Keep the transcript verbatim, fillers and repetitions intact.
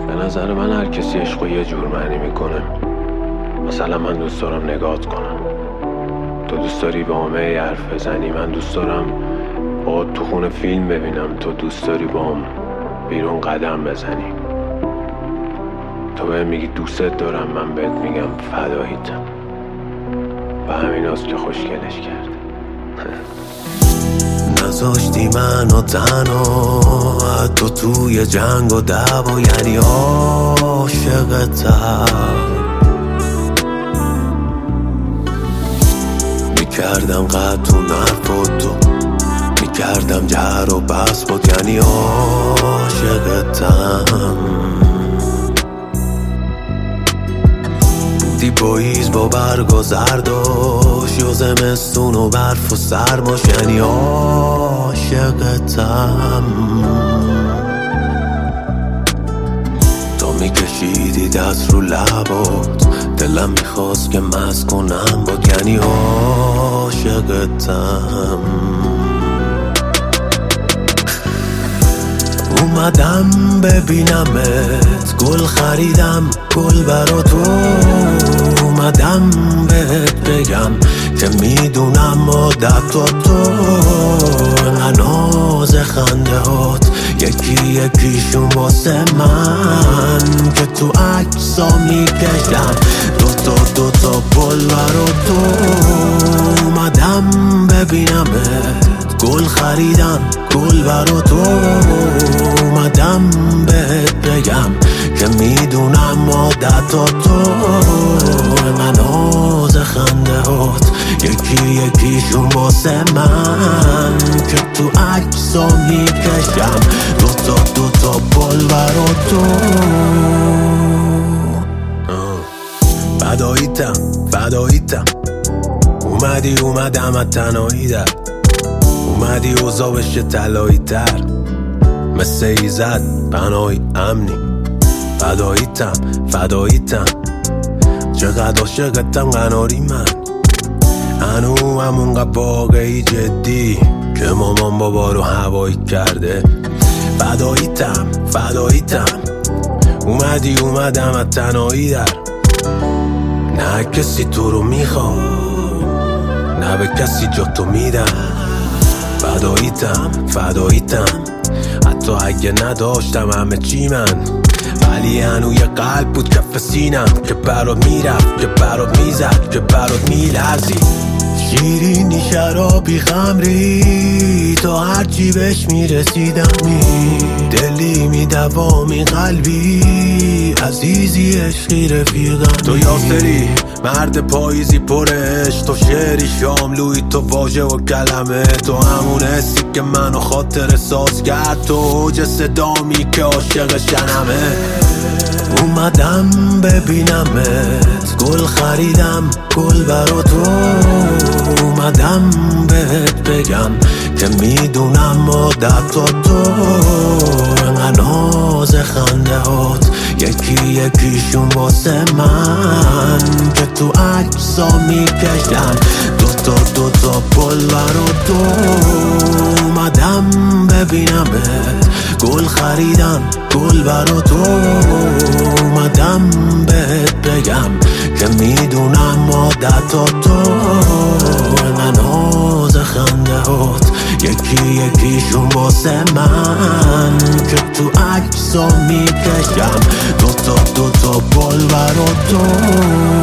به نظر من هر کسی عشقو یه جور معنی میکنه. مثلا من دوست دارم نگات کنم، تو دوست داری با همه ای حرف بزنی، من دوست دارم با تو خونه فیلم ببینم، تو دوست داری با هم بیرون قدم بزنی. تو بهم میگی دوستت دارم، من بهت میگم فداییتم. و همین هست که خوشگلش کرد. نذاشتی منو تنها حتی توی جنگ و دعوا، یعنی عاشقتم. میکردم قطع و نفت، میکردم جر و بس بود، یعنی عاشقتم. بودی پاییز با برگ و زرداش، یا زمستون و برف و سرماش، یعنی عاشقتم. تو میکشیدی دست رو لبات، دلم میخواست که مست کنم بود، یعنی عاشقتم. اومدم ببینمت، گل خریدم گل برا تو، اومدم بهت بگم که میدونم عادت تو تو ناز خنده هات یکی یکیشون واسه من، که تو عکسا میکشم دوتا دوتا گل برا تو. اومدم ببینمت، گل خریدم گل برا تو، اومدم بهت بگم که میدونم عادت تو ناز خنده هات یکی یکیشون واسه من، که تو عکسا میکشم دوتا دوتا گل برا تو. فداییتم فداییتم، اومدی اومدم از تنهایی در، اومدی اوضاع بشه طلایی تر، مثل ایزد پناهی امنی. فداییتم فداییتم، چقدر عاشقتم قناری من، هنو همونقدر واقعی جدی که مامان بابا رو هوایی کرده. فداییتم فداییتم، اومدی اومدم از تنهایی در، نه کسی تو رو میخوام، نه به کسی جا تو میدم. فداییتم فداییتم، حتی اگه نداشتم همه چی من، ولی هنو یه قلب بود کف سینم که برات میرفت، که برات میزد، که برات میلرزی. شیرینی شرابی خمری، تا هرچی بهش میرسیدمی، دلی میدوامی قلبی، عزیزی عشقی رفیقم. تو یاسری مرد پاییزی پرش، تو شعری شاملوی، تو واژه و کلمه، تو همون حسی که منو خاطر ساز کرد، تو اوج صدامی که عاشق شنمه. اومدم ببینمت، گل خریدم گل برا تو، اومدم بهت بگم که میدونم عادت تو تو ناز خنده هات یکی یکیشون واسه من، که تو عکسا میکشم دوتا دوتا گل برا تو. اومدم ببینمت، گل خریدم گل برا تو، اومدم بهت بگم که میدونم عادت تو ناز خنده هات یکی یکیشون واسه من، که تو عکسا میکشم دوتا دوتا گل برا تو.